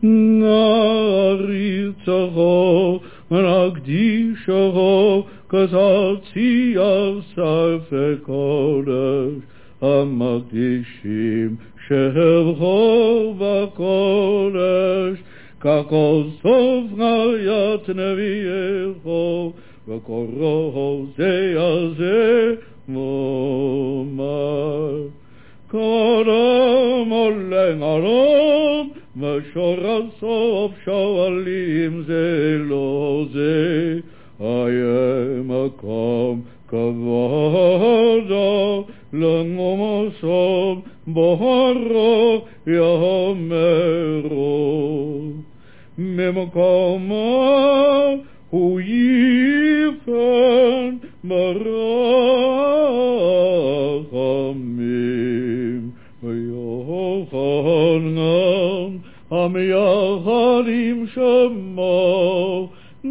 נריצחו ונקדישו כזרצי על שרפי קודש המקדישים שבחו בקודש ככל סוף חיית נביאיכו וקוראו זה על זה מומר קודם עולה ערום ושור הסוף שואלים זה לא זה היה מקום כבודו לנומסו בורו יאמרו ממקומו הוא יפן ברחמים ויוחנן המייחד עם שמו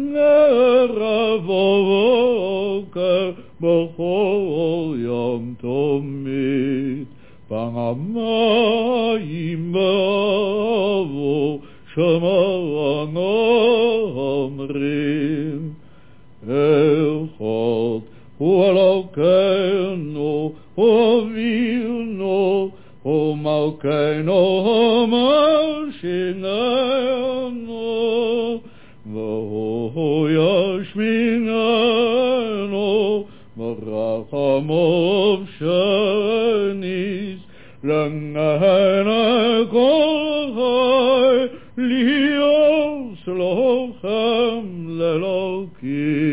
נרבו בוקר בכל יום תמיד פעמיים באבו שמענו אומרים אחד הוא אלוקינו אבינו ומלכנו משיננו והוא ישמיננו ברחמיו שניס לנהנה כל חי להיות לכם לאלוקים